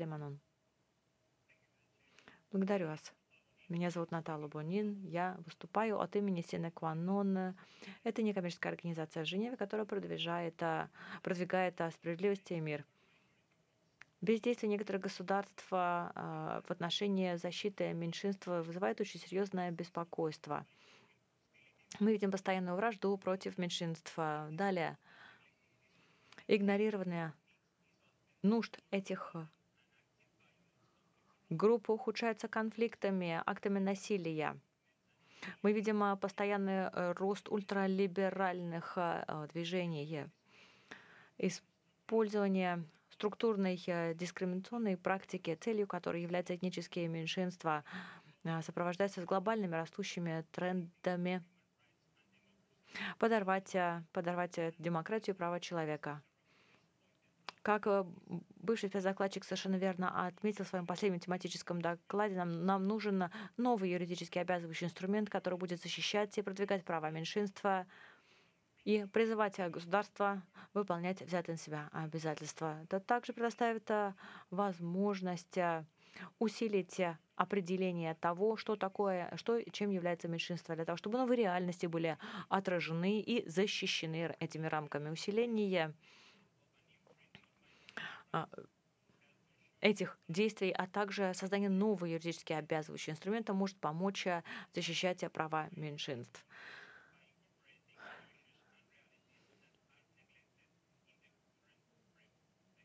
Лемонон. Благодарю вас. Меня зовут Наталья Бонин. Я выступаю от имени Сine Qua Non. Это некоммерческая организация в Женеве, которая продвигает справедливость и мир. Бездействие некоторых государств в отношении защиты меньшинства вызывает очень серьезное беспокойство. Мы видим постоянную вражду против меньшинства. Далее, игнорирование нужд этих групп ухудшается конфликтами, актами насилия. Мы видим постоянный рост ультралиберальных движений, использование структурной дискриминационной практики, целью которой являются этнические меньшинства, сопровождается с глобальными растущими трендами подорвать демократию и права человека. Как бывший спецдокладчик совершенно верно отметил в своем последнем тематическом докладе, нам нужен новый юридически обязывающий инструмент, который будет защищать и продвигать права меньшинства и призывать государства выполнять взятые на себя обязательства. Это также предоставит возможность усилить определение того, что такое, чем является меньшинство, для того, чтобы новые реальности были отражены и защищены этими рамками. Усиление этих действий, а также создание нового юридически обязывающего инструмента может помочь защищать права меньшинств.